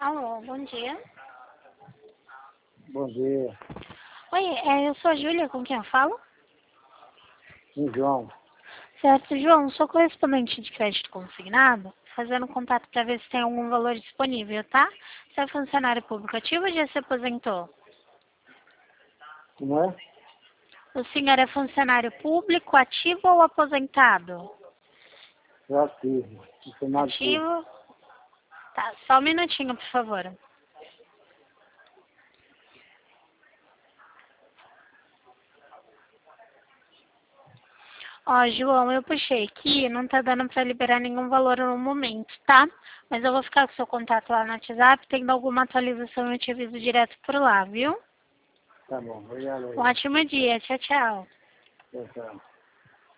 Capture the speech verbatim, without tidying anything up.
Alô, bom dia. Bom dia. Oi, é, eu sou a Júlia, com quem eu falo? Sim, João. Certo, João, sou correspondente de crédito consignado, fazendo contato para ver se tem algum valor disponível, tá? Você é funcionário público ativo ou já se aposentou? Como é? O senhor é funcionário público ativo ou aposentado? Eu ativo. Funcionário público. Ativo? Tá, só um minutinho, por favor. Ó, João, eu puxei aqui, não tá dando pra liberar nenhum valor no momento, tá? Mas eu vou ficar com o seu contato lá no WhatsApp, tendo alguma atualização eu te aviso direto por lá, viu? Tá bom. Obrigado Um aí. ótimo dia, tchau, tchau. Tchau, tchau.